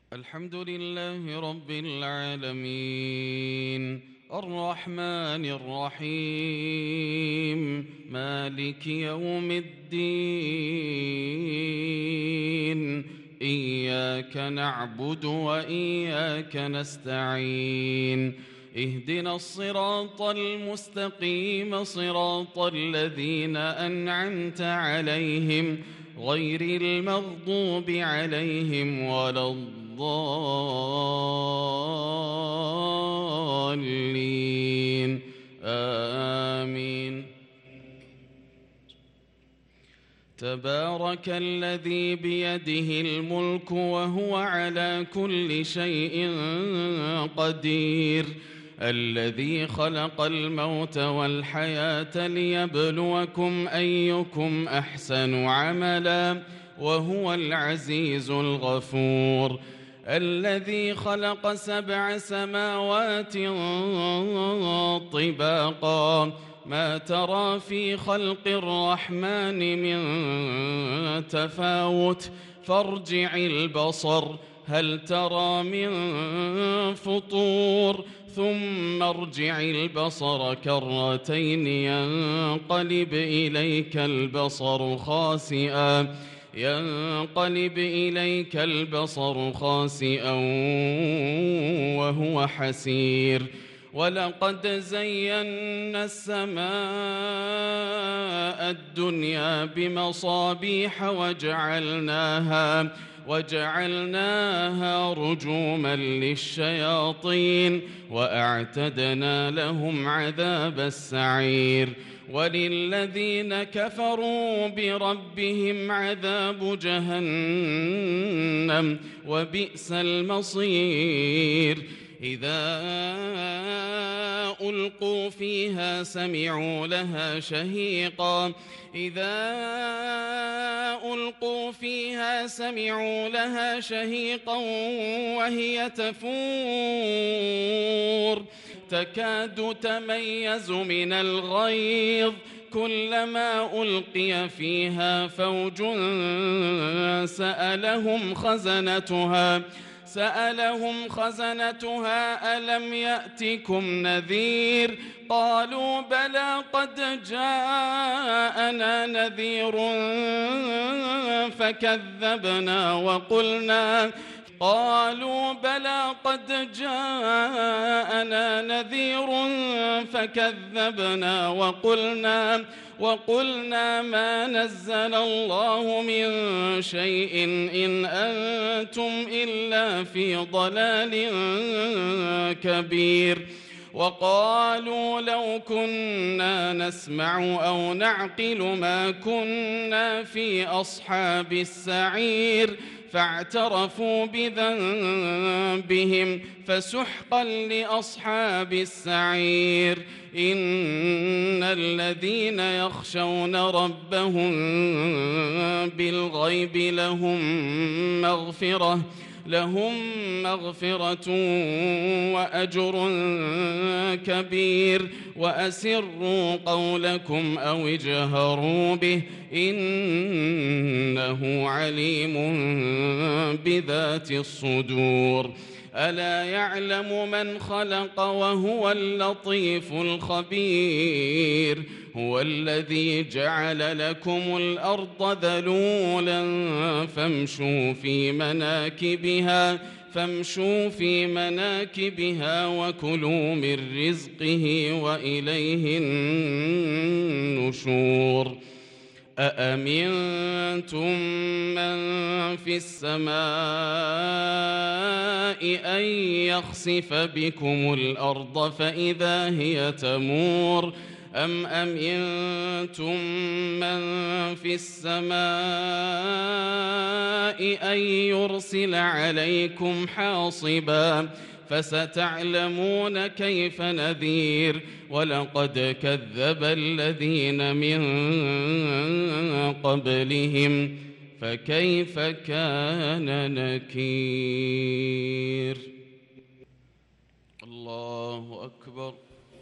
الحمد لله رب العالمين الرحمن الرحيم مالك يوم الدين إياك نعبد وإياك نستعين اهدنا الصراط المستقيم صراط الذين أنعمت عليهم غير المغضوب عليهم ولا الضالين آمين. تبارك الذي بيده الملك وهو على كل شيء قدير الذي خلق الموت والحياة ليبلوكم أيكم أحسن عملا وهو العزيز الغفور الذي خلق 7 سماوات طباقا ما ترى في خلق الرحمن من تفاوت فارجع البصر هل ترى من فطور ثم ارجع البصر كرتين ينقلب إليك البصر خاسئا وهو حسير ولقد زينا السماء الدنيا بمصابيح وجعلناها رجوما للشياطين وأعتدنا لهم عذاب السعير وللذين كفروا بربهم عذاب جهنم وبئس المصير إذا ألقوا فيها سمعوا لها شهيقا وهي تفور تكاد تميز من الغيظ كلما ألقي فيها فوج سألهم خزنتها ألم يأتكم نذير قالوا بلى قد جاءنا نذير فكذبنا وقلنا ما نزل الله من شيء إن أنتم إلا في ضلال كبير وقالوا لو كنا نسمع أو نعقل ما كنا في أصحاب السعير فاعترفوا بذنبهم فسحقا لأصحاب السعير إن الذين يخشون ربهم بالغيب لهم مغفرة وأجر كبير وأسروا قولكم أو اجهروا به إنه عليم بذات الصدور ألا يعلم من خلق وهو اللطيف الخبير هو الذي جعل لكم الأرض ذلولا فامشوا في مناكبها وكلوا من رزقه وإليه النشور أأمنتم من في السماء أن يخسف بكم الأرض فإذا هي تمور أم أمنتم من في السماء أن يرسل عليكم حاصبا فستعلمون كيف نذير ولقد كذب الذين من قبلهم فكيف كان نكير. الله أكبر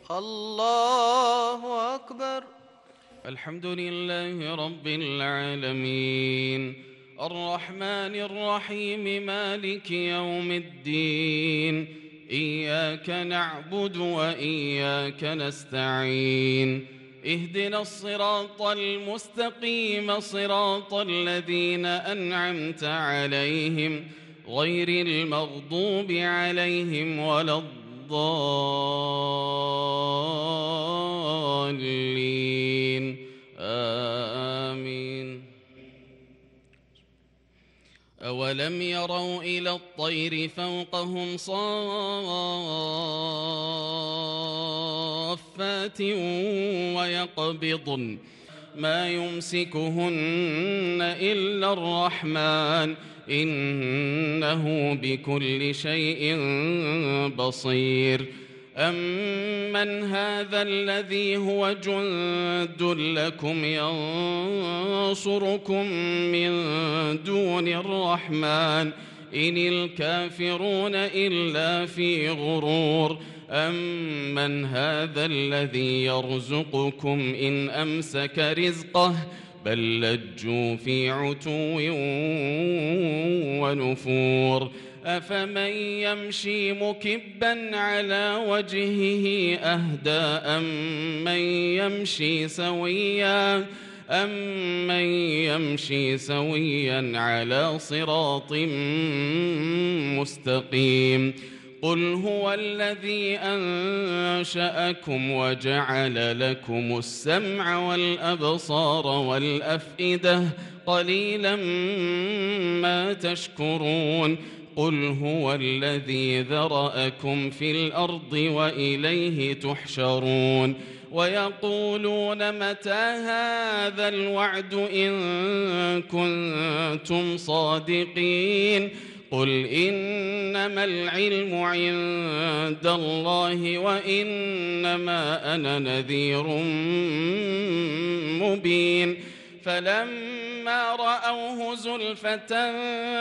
الله أكبر. الحمد لله رب العالمين الرحمن الرحيم مالك يوم الدين إياك نعبد وإياك نستعين اهدنا الصراط المستقيم صراط الذين أنعمت عليهم غير المغضوب عليهم ولا الضالين آمين. أولم يروا إلى الطير فوقهم صافات ويقبضن ما يمسكهن إلا الرحمن إنه بكل شيء بصير أمن هذا الذي هو جند لكم ينصركم من دون الرحمن إن الكافرون إلا في غرور أمن هذا الذي يرزقكم إن أمسك رزقه بل لجوا في عتو ونفور أفمن يمشي مكبا على وجهه أهدى أمن يمشي سويا على صراط مستقيم قل هو الذي أنشأكم وجعل لكم السمع والأبصار والأفئدة قليلا ما تشكرون قل هو الذي ذرأكم في الأرض وإليه تحشرون ويقولون متى هذا الوعد إن كنتم صادقين قل إنما العلم عند الله وإنما أنا نذير مبين فلما رأوه زلفة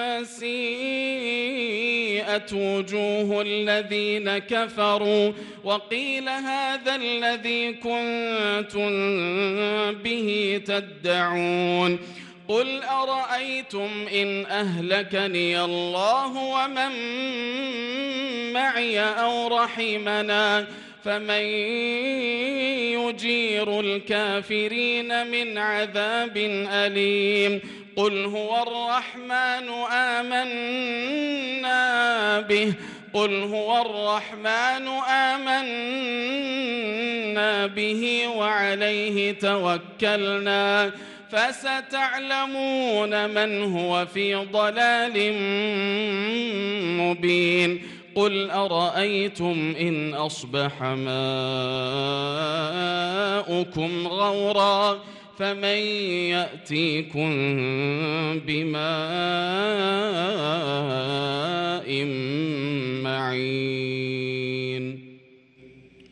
سيئت وجوه الذين كفروا وقيل هذا الذي كنتم به تدعون قل أرأيتم إن أهلكني الله ومن معي أو رحمنا فمن يجير الكافرين من عذاب أليم قل هو الرحمن آمنا به وعليه توكلنا فستعلمون من هو في ضلال مبين قل أرأيتم إن أصبح ماؤكم غورا فمن يأتيكم بماء